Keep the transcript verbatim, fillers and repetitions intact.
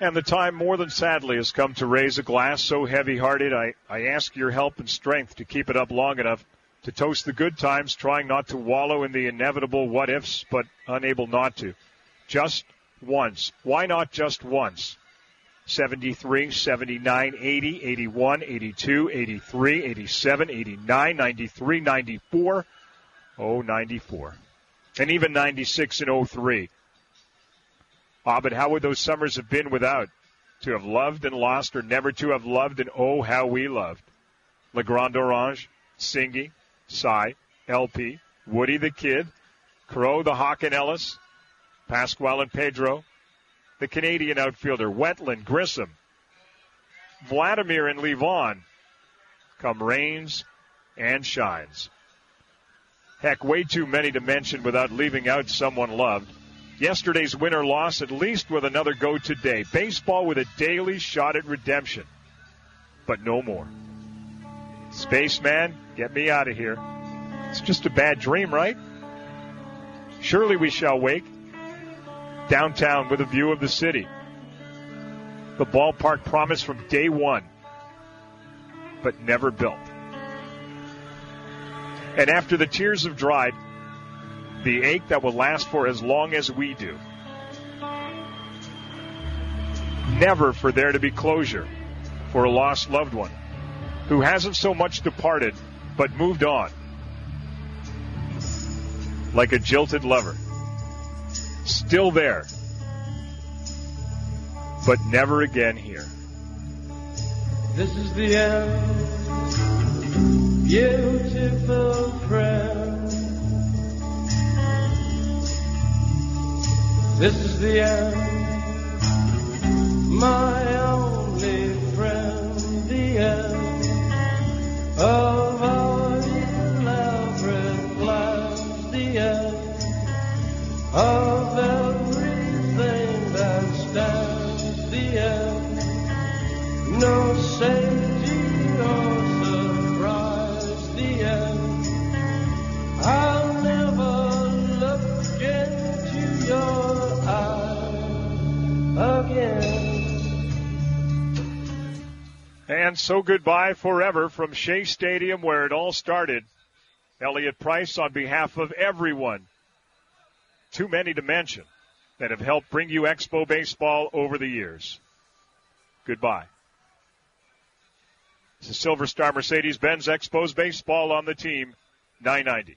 And the time, more than sadly, has come to raise a glass so heavy-hearted. I, I ask your help and strength to keep it up long enough to toast the good times, trying not to wallow in the inevitable what-ifs, but unable not to. Just once. Why not just once? seventy-three, seventy-nine, eighty, eighty-one, eighty-two, eighty-three, eighty-seven, eighty-nine, ninety-three, ninety-four, oh, ninety-four. And even ninety-six and oh three. Ah, but how would those summers have been without? To have loved and lost, or never to have loved, and oh, how we loved. Le Grand Orange, Singy, Cy, L P, Woody the Kid, Crow the Hawk and Ellis, Pasquale and Pedro, the Canadian outfielder, Wetland, Grissom, Vladimir and Levon, come rains and shines. Heck, way too many to mention without leaving out someone loved. Yesterday's win or loss, at least with another go today. Baseball with a daily shot at redemption. But no more. Spaceman, get me out of here. It's just a bad dream, right? Surely we shall wake. Downtown with a view of the city. The ballpark promised from day one, but never built. And after the tears have dried, the ache that will last for as long as we do. Never for there to be closure for a lost loved one who hasn't so much departed but moved on. Like a jilted lover. Still there, but never again here. This is the end, beautiful friend. This is the end, my only friend, the end of our elaborate plans, the end of everything that stands, the end, no safety or surprise, the end, I'll never look into your again. And so goodbye forever from Shea Stadium where it all started. Elliot Price on behalf of everyone, too many to mention, that have helped bring you Expo Baseball over the years. Goodbye. This is Silver Star Mercedes-Benz Expos Baseball on the team, nine ninety.